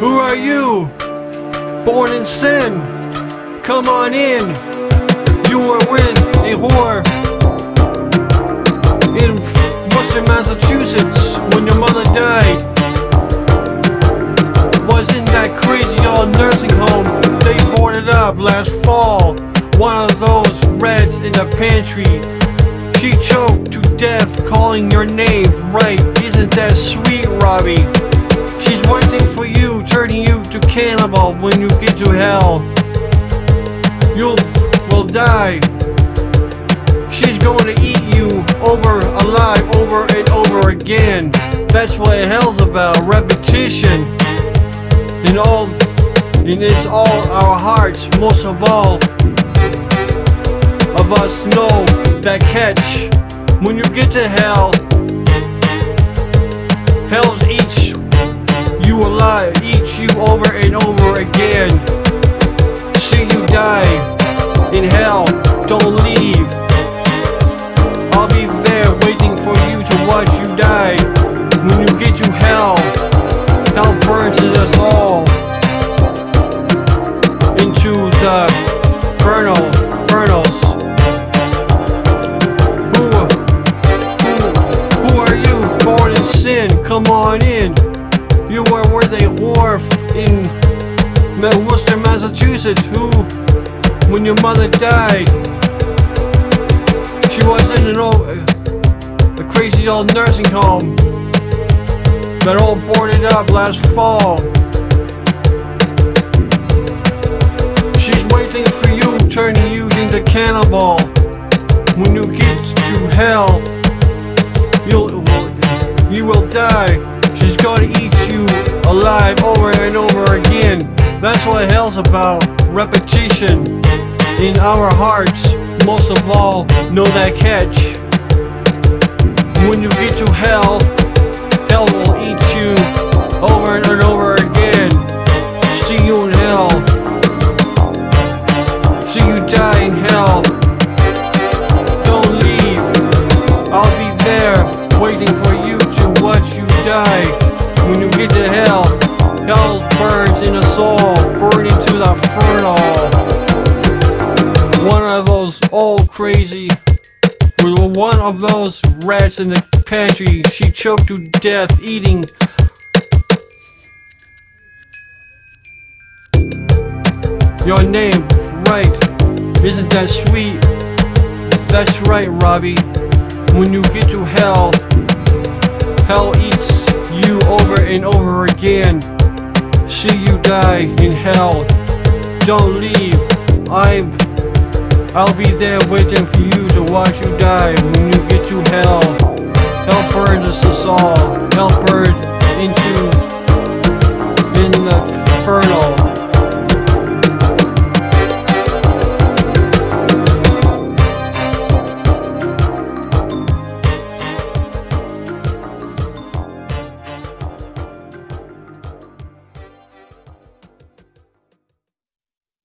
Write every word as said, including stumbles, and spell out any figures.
Who are you? Born in sin. Come on in. You were with a whore in Worcester, Massachusetts when your mother died. Was in that crazy old nursing home they boarded up last fall. One of those rats in the pantry. She choked to death calling your name, right? Isn't that sweet, Robbie? She's waiting for you, turning you to cannibal when you get to hell. You will die. She's going to eat you over alive over and over again. That's what hell's about, repetition. In all, in it's all our hearts, most of all of us know that catch. When you get to hell, hell's eats you alive, eats you over and over again. See you die in hell, don't leave. I'll be there waiting for you to watch you die. When you get to hell, hell burns us all into the infernal, infernals. Who, who, who are you? Born in sin, come on in. You were with a whore in Worcester, Massachusetts. Who, when your mother died, she was in an old, a crazy old nursing home that all boarded up last fall. She's waiting for you, turning you into cannibal. When you get to hell, you'll, you will die. She's gonna eat you alive over and over again. That's what hell's about, repetition. In our hearts, most of all, know that catch. When you get to hell, hell will eat you over and over again. See you in hell. See you die in hell. Don't leave. I'll be there waiting for you to watch you die. When you get to hell, hell burns in us all, burning to the infernal. One of those old crazy, one of those rats in the pantry, she choked to death eating your name, right? Isn't that sweet? That's right, Robbie. When you get to hell, hell eats you over and over again. See you die in hell. Don't leave. I'm I'll be there waiting for you to watch you die when you get to hell. Hell burns us all. Hell burns